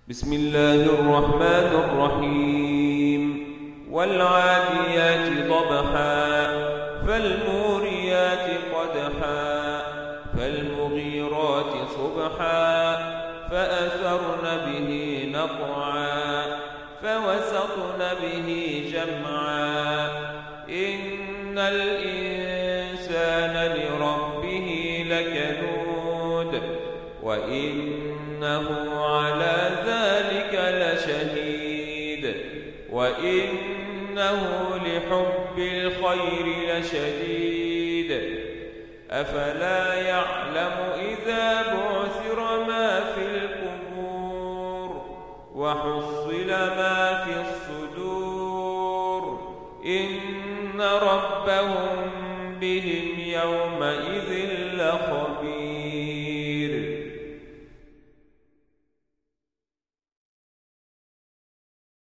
بسم الله الرحمن الرحيم والعاديات ضبحا فالموريات قدحا فالمغيرات صبحا فأثرن به نقعا فوسطن به جمعا إن الإنسان لربه لكنود وإنه على ذلك لشهيد وإنه لحب الخير لشديد أفلا يعلم إذا بعثر ما في القبور وحصل ما